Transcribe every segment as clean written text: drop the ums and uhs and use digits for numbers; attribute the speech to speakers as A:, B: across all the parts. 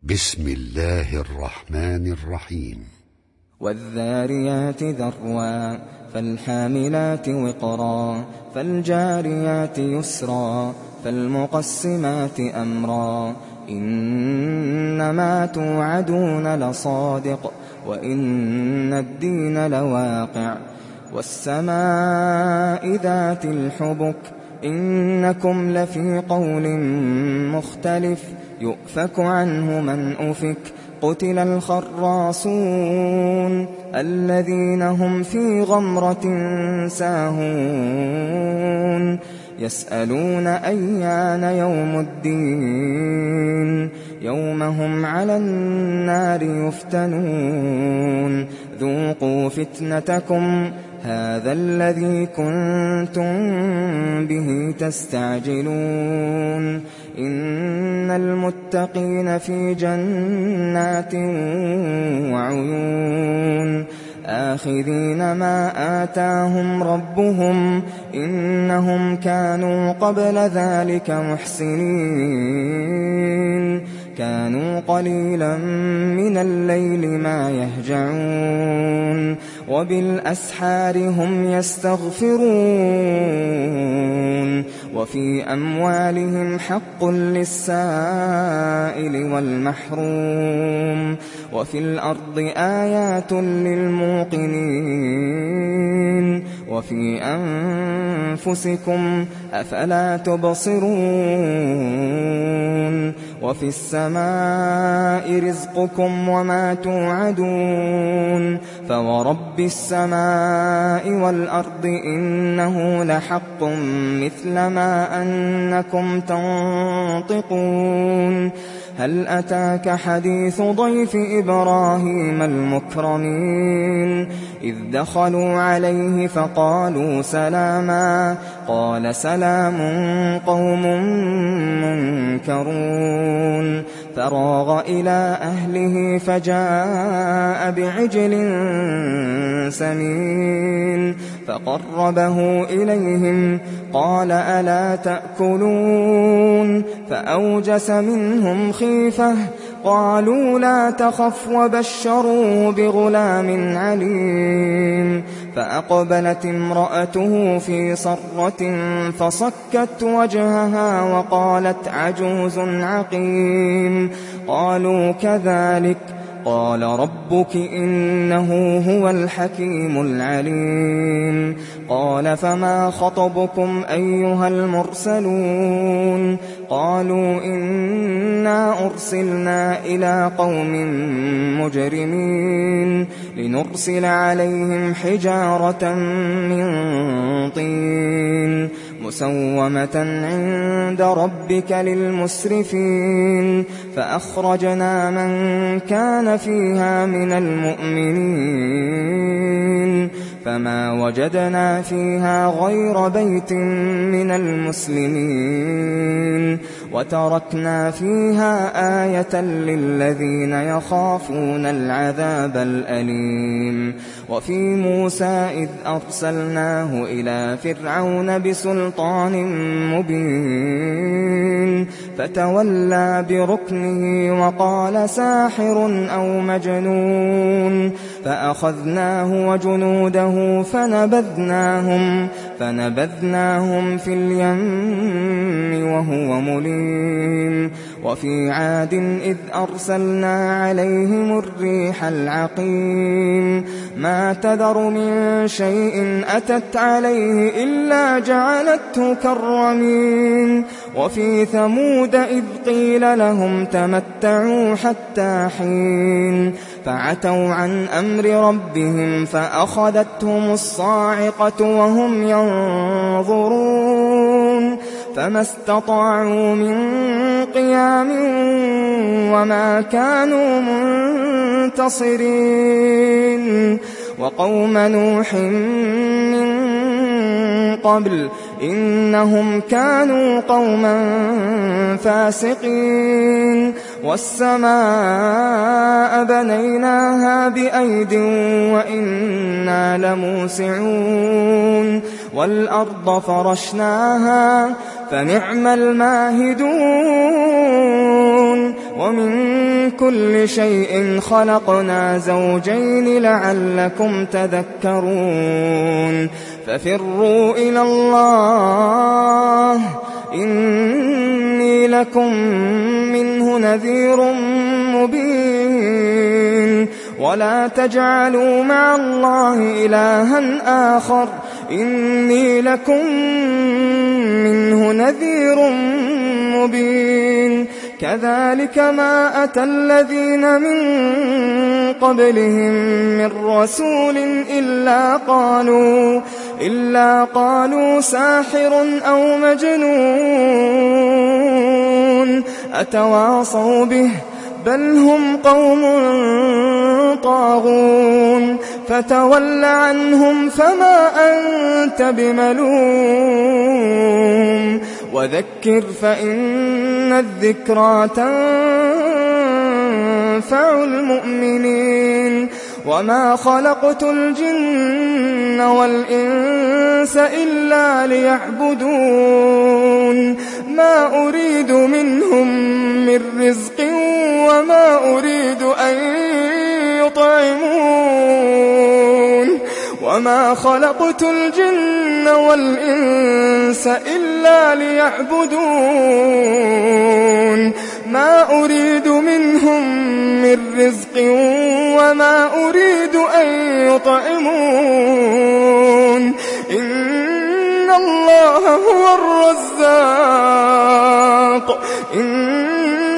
A: بسم الله الرحمن الرحيم
B: والذاريات ذروا فالحاملات وقرا فالجاريات يسرا فالمقسمات أمرا إنما توعدون لصادق وإن الدين لواقع والسماء ذات الحبك إنكم لفي قول مختلف يؤفك عنه من أفك قتل الخراصون الذين هم في غمرة ساهون يسألون أيان يوم الدين يوم هم على النار يفتنون ذوقوا فتنتكم هذا الذي كنتم به تستعجلون إن المتقين في جنات وعيون آخذين ما آتاهم ربهم إنهم كانوا قبل ذلك محسنين كانوا قليلا من الليل ما يهجعون وبالأسحار هم يستغفرون وفي أموالهم حق للسائل والمحروم وفي الأرض آيات للموقنين وفي أنفسكم أفلا تبصرون وفي السماء رزقكم وما توعدون فورب السماء والأرض إنه لحق مثل ما أنكم تنطقون هل أتاك حديث ضيف إبراهيم المكرمين إذ دخلوا عليه فقالوا سلاما قال سلام قوم منكرون فراغ إلى أهله فجاء بعجل سمين فقربه إليهم قال ألا تأكلون فأوجس منهم خيفة قالوا لا تخف وبشروه بغلام عليم فأقبلت امرأته في صرة فصكت وجهها وقالت عجوز عقيم قالوا كذلك قال ربك إنه هو الحكيم العليم قال فما خطبكم أيها المرسلون قالوا إنا أرسلنا إلى قوم مجرمين لنرسل عليهم حجارة من طين مسومة عند ربك للمسرفين فأخرجنا من كان فيها من المؤمنين فما وجدنا فيها غير بيت من المسلمين وتركنا فيها آية للذين يخافون العذاب الأليم وفي موسى إذ أرسلناه إلى فرعون بسلطان مبين فتولى بركنه وقال ساحر أو مجنون فأخذناه وجنوده فنبذناهم في اليم وهو مليم وفي عاد إذ أرسلنا عليهم الريح العقيم ما تذر من شيء أتت عليه إلا جعلته كالرميم وفي ثمود إذ قيل لهم تمتعوا حتى حين فعتوا عن أمر ربهم فأخذتهم الصاعقة وهم ينظرون فما استطاعوا من قيام وما كانوا منتصرين وقوم نوح من قبل إنهم كانوا قوما فاسقين والسماء بنيناها بأيد وإنا لموسعون والأرض فرشناها فنعم الماهدون ومن كل شيء خلقنا زوجين لعلكم تذكرون ففروا إلى الله إني لكم منه نذير مبين ولا تجعلوا مع الله إلها آخر إني لكم منه نذير مبين كذلك ما أتى الذين من قبلهم من رسول إلا قالوا ساحر أو مجنون أتواصوا به بل هم قوم طاغون فتول عنهم فما أنت بملوم وذكر فإن الذكرى تنفع المؤمنين وما خلقت الجن والإنس إلا ليعبدون ما أريد منهم من رزق وما أريد أن يطعمون وما خلقت الجن والإنس إلا ليعبدون ما أريد منهم من رزق وما أريد أن يطعمون إن الله هو الرزاق إن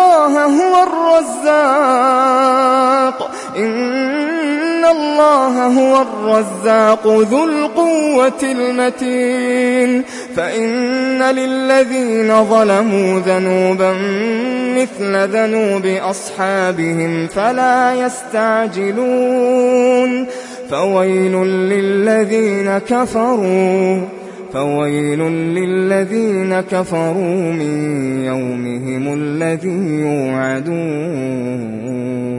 B: الله هو الرزاق ذو القوة المتين فإن للذين ظلموا ذنوبا مثل ذنوب أصحابهم فلا يستعجلون فويل للذين كفروا من يومهم الذي يوعدون